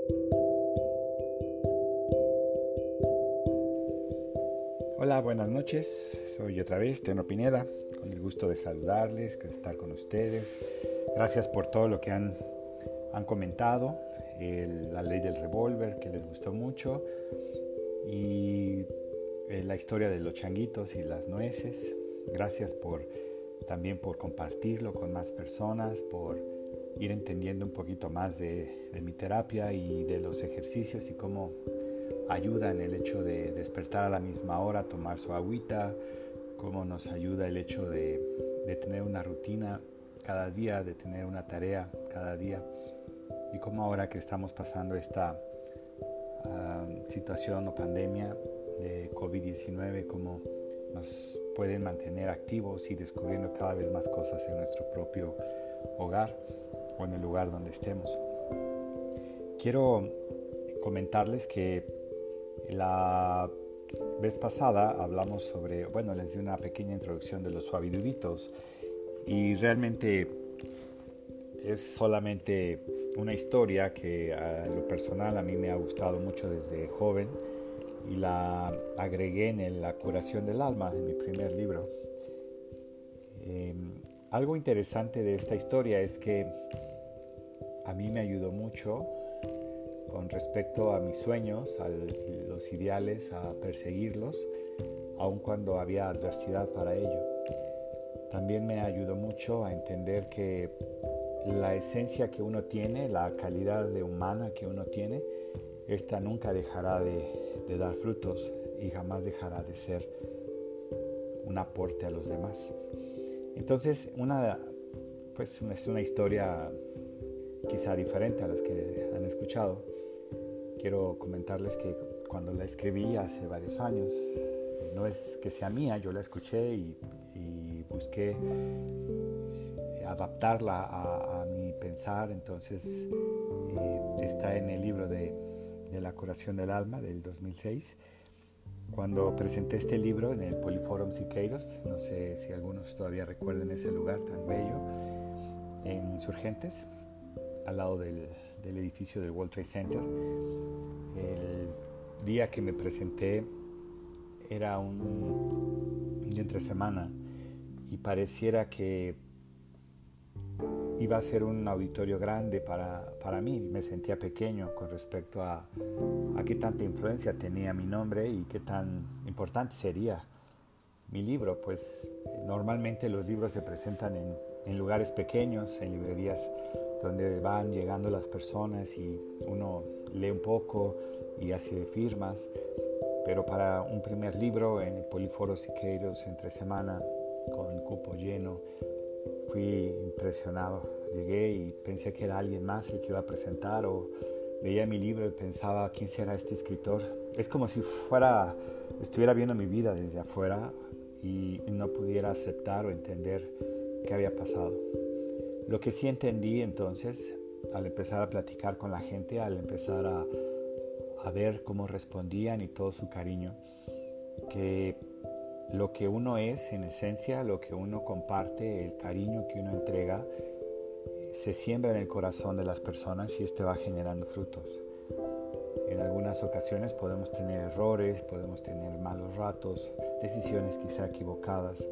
Hola, buenas noches. Soy otra vez Tenor Pineda, con el gusto de saludarles, de estar con ustedes. Gracias por todo lo que han comentado. La ley del revólver, que les gustó mucho. Y la historia de los changuitos y las nueces. Gracias también por compartirlo con más personas, por ir entendiendo un poquito más de mi terapia y de los ejercicios y cómo ayuda en el hecho de despertar a la misma hora, tomar su agüita, cómo nos ayuda el hecho de tener una rutina cada día, de tener una tarea cada día, y cómo ahora que estamos pasando esta situación o pandemia de COVID-19, cómo nos pueden mantener activos y descubriendo cada vez más cosas en nuestro propio hogar o en el lugar donde estemos. Quiero comentarles que la vez pasada hablamos sobre, les di una pequeña introducción de los suaviduditos, y realmente es solamente una historia que a lo personal a mí me ha gustado mucho desde joven, y la agregué en La curación del alma, en mi primer libro. Algo interesante de esta historia es que a mí me ayudó mucho con respecto a mis sueños, a los ideales, a perseguirlos, aun cuando había adversidad para ello. También me ayudó mucho a entender que la esencia que uno tiene, la calidad de humana que uno tiene, esta nunca dejará de dar frutos y jamás dejará de ser un aporte a los demás. Entonces, es una historia quizá diferente a las que han escuchado. Quiero comentarles que cuando la escribí hace varios años, no es que sea mía, yo la escuché y busqué adaptarla a mi pensar. Entonces está en el libro de La curación del alma del 2006. Cuando presenté este libro en el Poliforum Siqueiros, no sé si algunos todavía recuerden ese lugar tan bello, en Insurgentes, al lado del edificio del World Trade Center. El día que me presenté era un día entre semana, y pareciera que iba a ser un auditorio grande para mí. Me sentía pequeño con respecto a qué tanta influencia tenía mi nombre y qué tan importante sería mi libro. Pues normalmente los libros se presentan en lugares pequeños, en librerías donde van llegando las personas y uno lee un poco y hace firmas, pero para un primer libro en el Poliforo Siqueiros entre semana, con cupo lleno, fui impresionado. Llegué y pensé que era alguien más el que iba a presentar, o veía mi libro y pensaba, ¿quién será este escritor? Es como si estuviera viendo mi vida desde afuera y no pudiera aceptar o entender qué había pasado. Lo que sí entendí entonces, al empezar a platicar con la gente, al empezar a ver cómo respondían y todo su cariño, que lo que uno es en esencia, lo que uno comparte, el cariño que uno entrega, se siembra en el corazón de las personas y este va generando frutos. En algunas ocasiones podemos tener errores, podemos tener malos ratos, decisiones quizá equivocadas,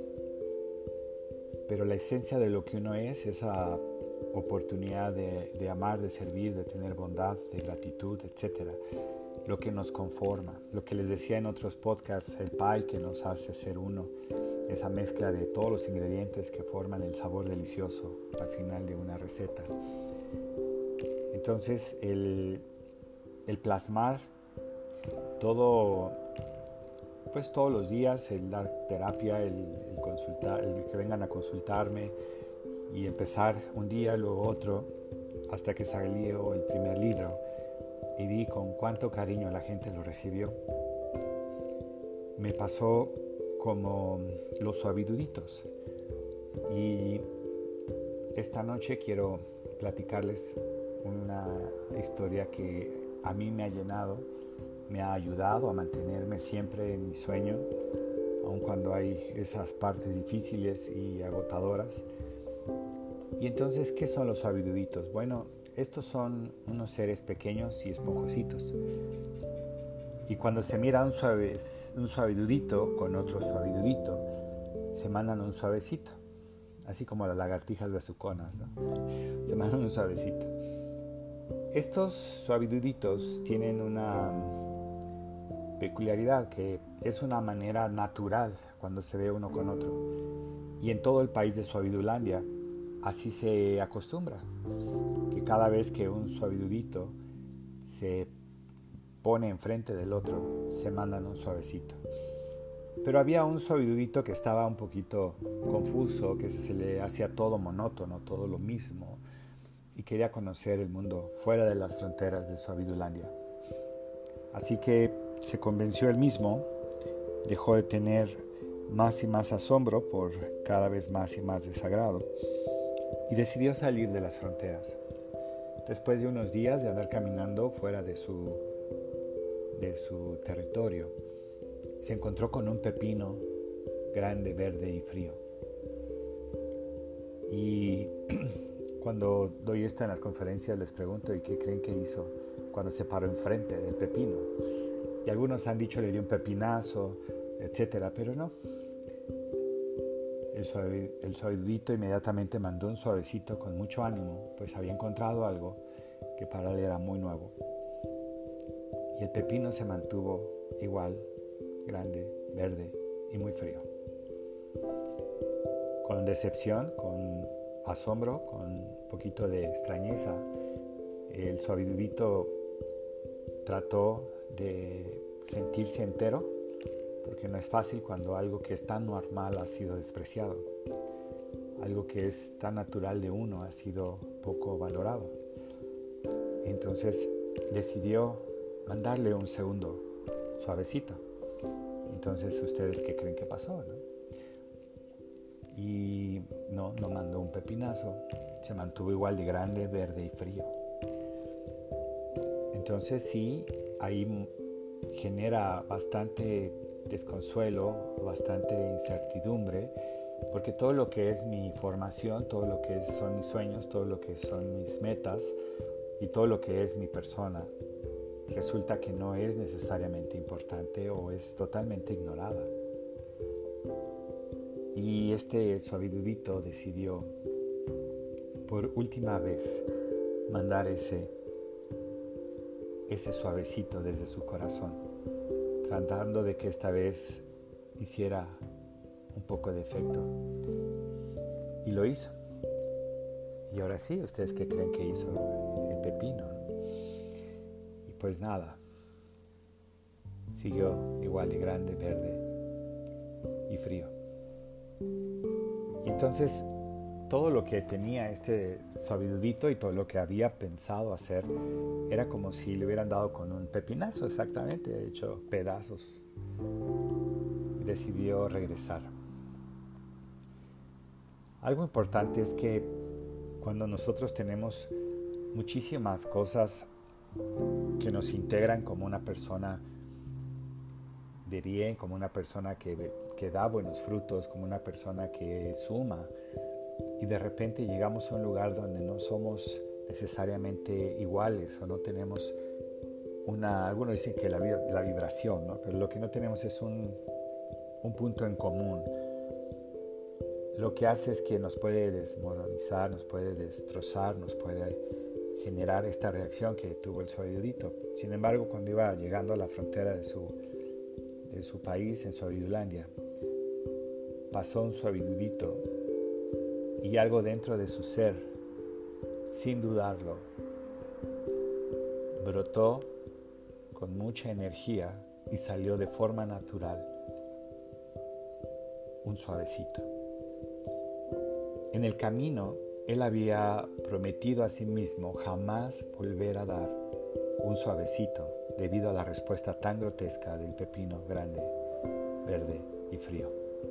pero la esencia de lo que uno es, esa oportunidad de amar, de servir, de tener bondad, de gratitud, etc., lo que nos conforma, lo que les decía en otros podcasts, el pie que nos hace ser uno, esa mezcla de todos los ingredientes que forman el sabor delicioso al final de una receta. Entonces el plasmar todo, pues todos los días, el dar terapia, el consultar, el que vengan a consultarme, y empezar un día, luego otro, hasta que salió el primer libro y vi con cuánto cariño la gente lo recibió. Me pasó como los suaviduditos, y esta noche quiero platicarles una historia que a mí me ha llenado, me ha ayudado a mantenerme siempre en mi sueño, aun cuando hay esas partes difíciles y agotadoras. Y entonces, ¿qué son los suaviduditos? Bueno, estos son unos seres pequeños y esponjositos. Y cuando se mira un suavidudito con otro suavidudito, se mandan un suavecito. Así como las lagartijas besuconas, ¿no? Se mandan un suavecito. Estos suaviduditos tienen una peculiaridad, que es una manera natural cuando se ve uno con otro. Y en todo el país de Suavidulandia así se acostumbra, que cada vez que un suavidudito se pone enfrente del otro, se mandan un suavecito. Pero había un suavidudito que estaba un poquito confuso, que se le hacía todo monótono, todo lo mismo, y quería conocer el mundo fuera de las fronteras de Suavidulandia. Así que se convenció él mismo, dejó de tener más y más asombro por cada vez más y más desagrado, y decidió salir de las fronteras. Después de unos días de andar caminando fuera de su territorio, se encontró con un pepino grande, verde y frío. Y cuando doy esto en las conferencias les pregunto, ¿y qué creen que hizo cuando se paró enfrente del pepino? Y algunos han dicho le dio un pepinazo, etcétera, pero no. El suavidudito inmediatamente mandó un suavecito con mucho ánimo, pues había encontrado algo que para él era muy nuevo. Y el pepino se mantuvo igual, grande, verde y muy frío. Con decepción, con asombro, con un poquito de extrañeza, el suavidudito trató de sentirse entero, porque no es fácil cuando algo que es tan normal ha sido despreciado, algo que es tan natural de uno ha sido poco valorado. Entonces decidió mandarle un segundo suavecito. Entonces, ¿ustedes qué creen que pasó, no? Y no mandó un pepinazo, se mantuvo igual de grande, verde y frío. Entonces sí, ahí genera bastante desconsuelo, bastante incertidumbre, porque todo lo que es mi formación, todo lo que son mis sueños, todo lo que son mis metas y todo lo que es mi persona, resulta que no es necesariamente importante o es totalmente ignorada. Y este suavidudito decidió por última vez mandar ese suavecito desde su corazón, tratando de que esta vez hiciera un poco de efecto. Y lo hizo. Y ahora sí, ¿ustedes qué creen que hizo el pepino? Y pues nada, siguió igual de grande, verde y frío. Y entonces todo lo que tenía este suavidudito y todo lo que había pensado hacer era como si le hubieran dado con un pepinazo, exactamente, hecho pedazos. Y decidió regresar. Algo importante es que cuando nosotros tenemos muchísimas cosas que nos integran como una persona de bien, como una persona que da buenos frutos, como una persona que suma, y de repente llegamos a un lugar donde no somos necesariamente iguales o no tenemos algunos dicen que la vibración, ¿no? Pero lo que no tenemos es un punto en común. Lo que hace es que nos puede desmoralizar, nos puede destrozar, nos puede generar esta reacción que tuvo el suavidudito. Sin embargo, cuando iba llegando a la frontera de su país, en Suavidulandia, pasó un suavidudito y algo dentro de su ser, sin dudarlo, brotó con mucha energía y salió de forma natural un suavecito. En el camino, él había prometido a sí mismo jamás volver a dar un suavecito debido a la respuesta tan grotesca del pepino grande, verde y frío.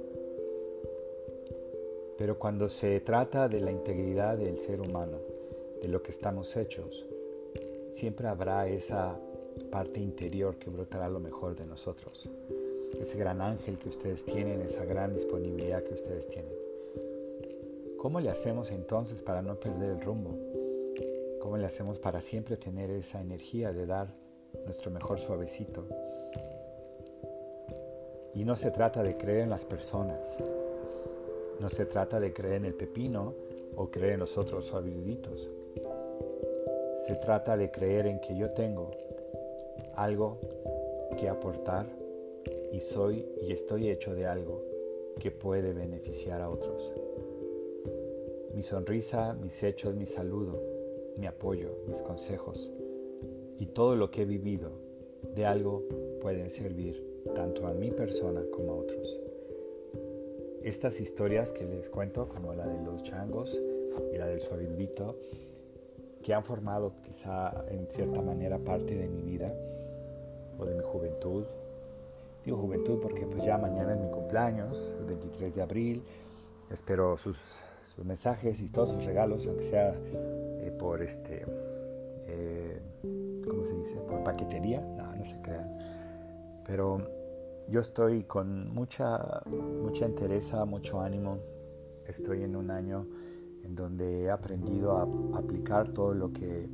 Pero cuando se trata de la integridad del ser humano, de lo que estamos hechos, siempre habrá esa parte interior que brotará lo mejor de nosotros. Ese gran ángel que ustedes tienen, esa gran disponibilidad que ustedes tienen. ¿Cómo le hacemos entonces para no perder el rumbo? ¿Cómo le hacemos para siempre tener esa energía de dar nuestro mejor suavecito? Y no se trata de creer en las personas, no se trata de creer en el pepino o creer en los otros suaviditos. Se trata de creer en que yo tengo algo que aportar y soy y estoy hecho de algo que puede beneficiar a otros. Mi sonrisa, mis hechos, mi saludo, mi apoyo, mis consejos y todo lo que he vivido de algo pueden servir tanto a mi persona como a otros. Estas historias que les cuento, como la de los changos y la del suavidito, que han formado quizá en cierta manera parte de mi vida o de mi juventud. Digo juventud porque pues ya mañana es mi cumpleaños, el 23 de abril. Espero sus mensajes y todos sus regalos, aunque sea por ¿cómo se dice? Por paquetería. No se crean. Pero yo estoy con mucha entereza, mucho ánimo. Estoy en un año en donde he aprendido a aplicar todo lo que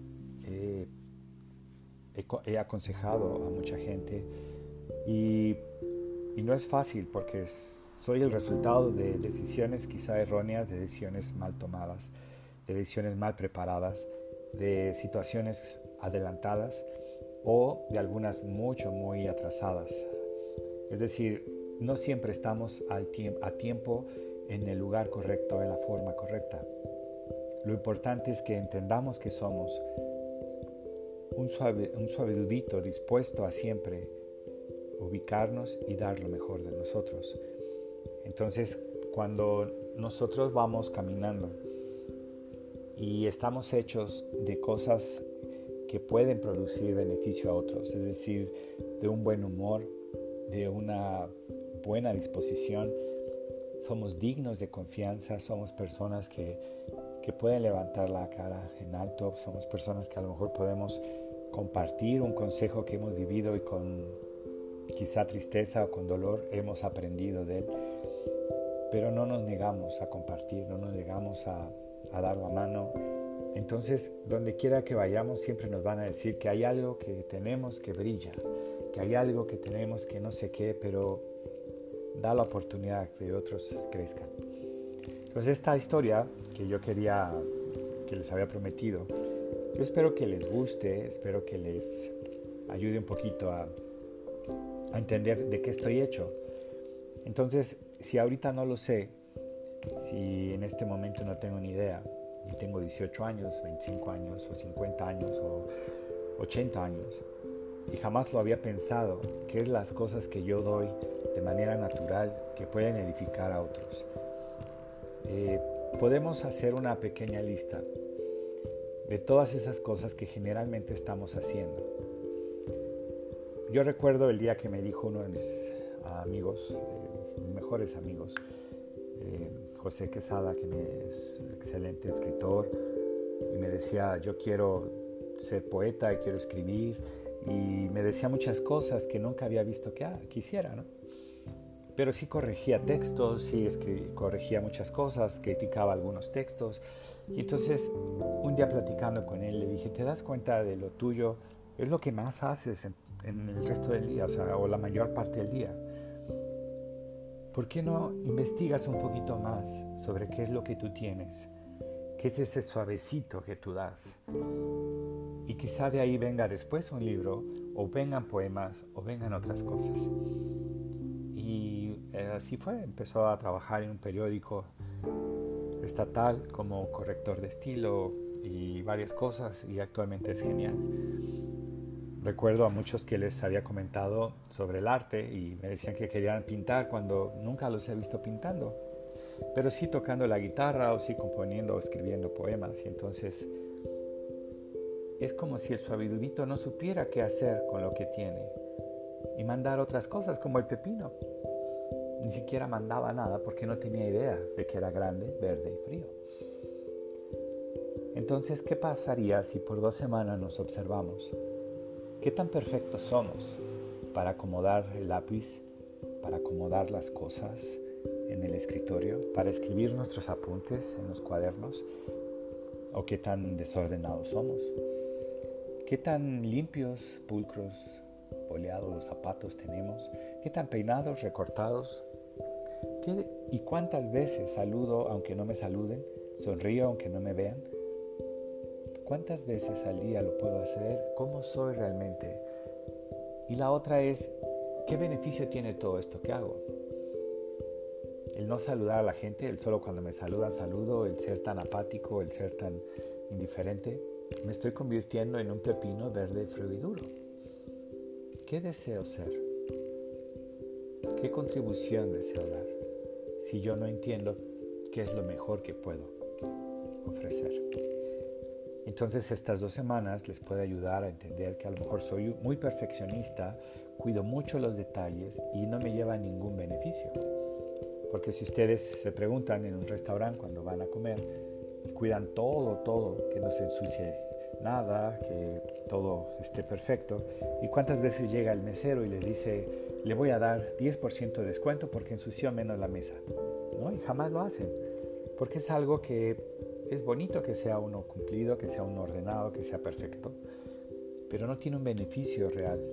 he aconsejado a mucha gente y no es fácil porque soy el resultado de decisiones quizá erróneas, de decisiones mal tomadas, de decisiones mal preparadas, de situaciones adelantadas o de algunas muy atrasadas. Es decir, no siempre estamos a tiempo en el lugar correcto, en la forma correcta. Lo importante es que entendamos que somos un suavidudito dispuesto a siempre ubicarnos y dar lo mejor de nosotros. Entonces, cuando nosotros vamos caminando y estamos hechos de cosas que pueden producir beneficio a otros, es decir, de un buen humor, de una buena disposición, somos dignos de confianza, somos personas que pueden levantar la cara en alto, somos personas que a lo mejor podemos compartir un consejo que hemos vivido y con quizá tristeza o con dolor hemos aprendido de él, pero no nos negamos a compartir, no nos negamos a dar la mano. Entonces, donde quiera que vayamos, siempre nos van a decir que hay algo que tenemos que brilla, que hay algo que tenemos que no sé qué, pero da la oportunidad que otros crezcan. Entonces, esta historia que yo quería, que les había prometido, yo espero que les guste, espero que les ayude un poquito a entender de qué estoy hecho. Entonces, si ahorita no lo sé, si en este momento no tengo ni idea, y tengo 18 años, 25 años, o 50 años, o 80 años, y jamás lo había pensado, qué es las cosas que yo doy de manera natural que pueden edificar a otros. Podemos hacer una pequeña lista de todas esas cosas que generalmente estamos haciendo. Yo recuerdo el día que me dijo uno de mis amigos, mis mejores amigos, José Quesada, que es excelente escritor, y me decía, yo quiero ser poeta y quiero escribir, y me decía muchas cosas que nunca había visto que hiciera, ¿no? Pero sí corregía textos, sí corregía muchas cosas, criticaba algunos textos. Y entonces, un día platicando con él, le dije, ¿te das cuenta de lo tuyo? Es lo que más haces en el resto del día, o la mayor parte del día. ¿Por qué no investigas un poquito más sobre qué es lo que tú tienes? ¿Qué es ese suavecito que tú das? Y quizá de ahí venga después un libro, o vengan poemas, o vengan otras cosas. Y así fue, empezó a trabajar en un periódico estatal como corrector de estilo y varias cosas, y actualmente es genial. Recuerdo a muchos que les había comentado sobre el arte y me decían que querían pintar cuando nunca los he visto pintando, pero sí tocando la guitarra o sí componiendo o escribiendo poemas. Y entonces es como si el suavidudito no supiera qué hacer con lo que tiene y mandar otras cosas, como el pepino. Ni siquiera mandaba nada porque no tenía idea de que era grande, verde y frío. Entonces, ¿qué pasaría si por 2 semanas nos observamos? ¿Qué tan perfectos somos para acomodar el lápiz, para acomodar las cosas en el escritorio, para escribir nuestros apuntes en los cuadernos? o qué tan desordenados somos, qué tan limpios, pulcros, boleados los zapatos tenemos, qué tan peinados, recortados, y cuántas veces saludo aunque no me saluden, sonrío aunque no me vean. ¿Cuántas veces al día lo puedo hacer? ¿Cómo soy realmente? Y la otra es, ¿qué beneficio tiene todo esto que hago? El no saludar a la gente, el solo cuando me saludan saludo, el ser tan apático, el ser tan indiferente, me estoy convirtiendo en un pepino verde, frío y duro. ¿Qué deseo ser? ¿Qué contribución deseo dar? Si yo no entiendo qué es lo mejor que puedo ofrecer. Entonces estas 2 semanas les puede ayudar a entender que a lo mejor soy muy perfeccionista, cuido mucho los detalles y no me lleva a ningún beneficio. Porque si ustedes se preguntan en un restaurante cuando van a comer y cuidan todo, que no se ensucie nada, que todo esté perfecto, y cuántas veces llega el mesero y les dice, le voy a dar 10% de descuento porque ensució menos la mesa, ¿no? Y jamás lo hacen, porque es algo que es bonito que sea uno cumplido, que sea uno ordenado, que sea perfecto, pero no tiene un beneficio real.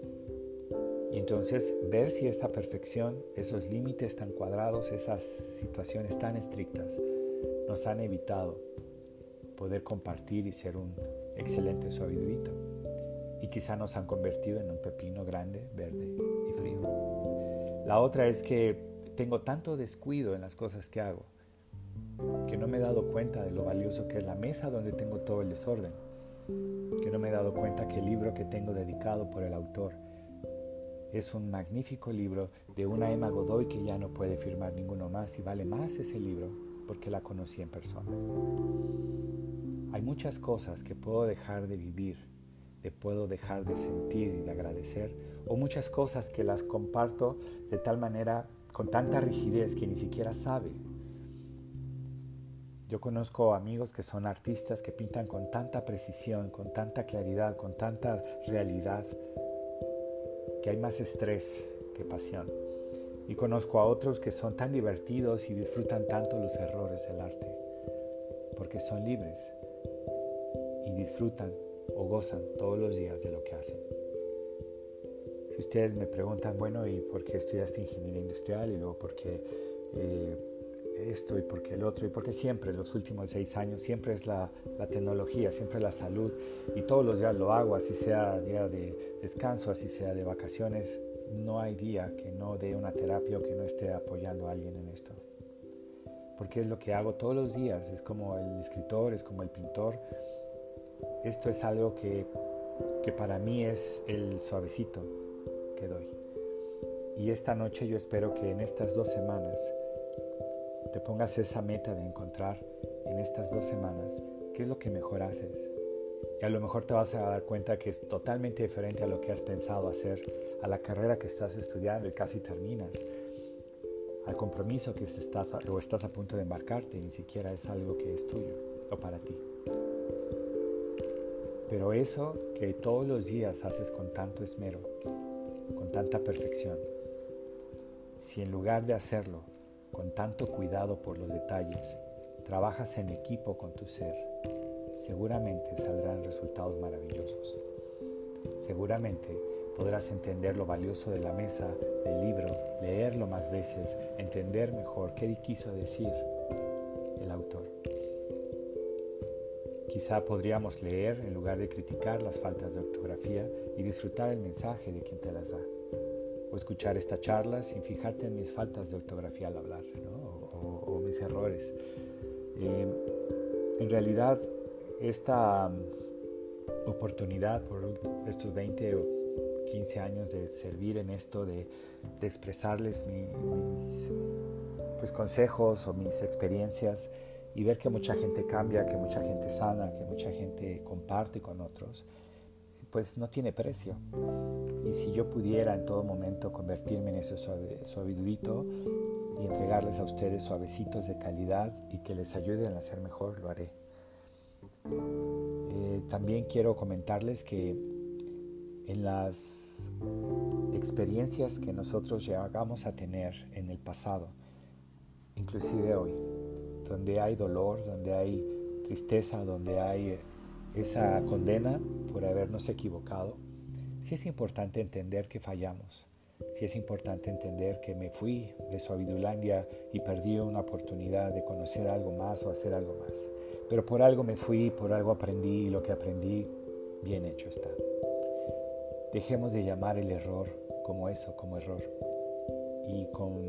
Y entonces ver si esta perfección, esos límites tan cuadrados, esas situaciones tan estrictas nos han evitado poder compartir y ser un excelente suavidurito. Y quizá nos han convertido en un pepino grande, verde y frío. La otra es que tengo tanto descuido en las cosas que hago que no me he dado cuenta de lo valioso que es la mesa donde tengo todo el desorden, que no me he dado cuenta que el libro que tengo dedicado por el autor es un magnífico libro de una Emma Godoy que ya no puede firmar ninguno más y vale más ese libro porque la conocí en persona. Hay muchas cosas que puedo dejar de vivir, puedo dejar de sentir y de agradecer, o muchas cosas que las comparto de tal manera, con tanta rigidez que ni siquiera sabe. Yo conozco amigos que son artistas que pintan con tanta precisión, con tanta claridad, con tanta realidad, que hay más estrés que pasión. Y conozco a otros que son tan divertidos y disfrutan tanto los errores del arte, porque son libres y disfrutan o gozan todos los días de lo que hacen. Si ustedes me preguntan, bueno, ¿y por qué estudiaste ingeniería industrial? Y luego, ¿por qué esto? ¿Y por qué el otro? Y porque siempre, los últimos 6 años, siempre es la tecnología, siempre la salud. Y todos los días lo hago, así sea día de descanso, así sea de vacaciones. No hay día que no dé una terapia o que no esté apoyando a alguien en esto. Porque es lo que hago todos los días. Es como el escritor, es como el pintor. Esto es algo que para mí es el suavecito que doy. Y esta noche yo espero que en estas 2 semanas te pongas esa meta de encontrar en estas 2 semanas qué es lo que mejor haces. Y a lo mejor te vas a dar cuenta que es totalmente diferente a lo que has pensado hacer, a la carrera que estás estudiando y casi terminas, al compromiso que estás a punto de embarcarte y ni siquiera es algo que es tuyo o para ti. Pero eso que todos los días haces con tanto esmero, con tanta perfección, si en lugar de hacerlo con tanto cuidado por los detalles, trabajas en equipo con tu ser, seguramente saldrán resultados maravillosos. Seguramente podrás entender lo valioso de la mesa, del libro, leerlo más veces, entender mejor qué quiso decir el autor. Quizá podríamos leer en lugar de criticar las faltas de ortografía y disfrutar el mensaje de quien te las da. O escuchar esta charla sin fijarte en mis faltas de ortografía al hablar, ¿no? o mis errores. En realidad, esta oportunidad por estos 20 o 15 años de servir en esto, de expresarles mis consejos o mis experiencias y ver que mucha gente cambia, que mucha gente sana, que mucha gente comparte con otros, pues no tiene precio. Y si yo pudiera en todo momento convertirme en ese suavidurito y entregarles a ustedes suavecitos de calidad y que les ayuden a ser mejor, lo haré. También quiero comentarles que en las experiencias que nosotros llegamos a tener en el pasado, inclusive hoy, donde hay dolor, donde hay tristeza, donde hay esa condena por habernos equivocado, sí es importante entender que fallamos. Sí es importante entender que me fui de Suavidulandia y perdí una oportunidad de conocer algo más o hacer algo más. Pero por algo me fui, por algo aprendí, y lo que aprendí, bien hecho está. Dejemos de llamar el error como eso, como error. Y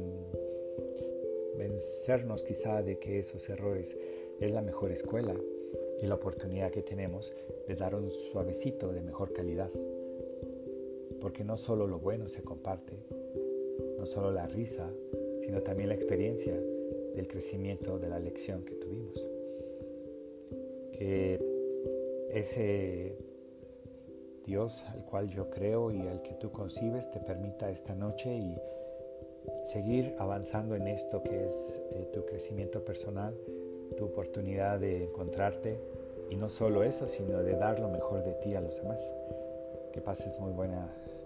convencernos quizá de que esos errores es la mejor escuela y la oportunidad que tenemos de dar un suavecito de mejor calidad. Porque no solo lo bueno se comparte, no solo la risa, sino también la experiencia del crecimiento de la lección que tuvimos. Que ese Dios al cual yo creo y al que tú concibes te permita esta noche y seguir avanzando en esto que es tu crecimiento personal, tu oportunidad de encontrarte, y no solo eso, sino de dar lo mejor de ti a los demás. Que pases muy buena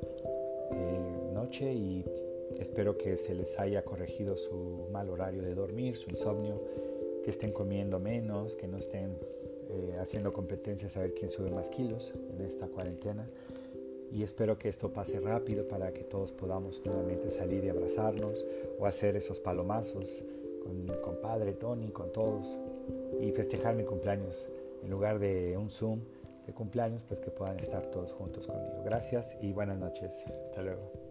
noche y espero que se les haya corregido su mal horario de dormir, su insomnio, que estén comiendo menos, que no estén haciendo competencias a ver quién sube más kilos en esta cuarentena. Y espero que esto pase rápido para que todos podamos nuevamente salir y abrazarnos o hacer esos palomazos con padre Tony, con todos, y festejar mi cumpleaños en lugar de un Zoom de cumpleaños, pues que puedan estar todos juntos conmigo. Gracias y buenas noches. Hasta luego.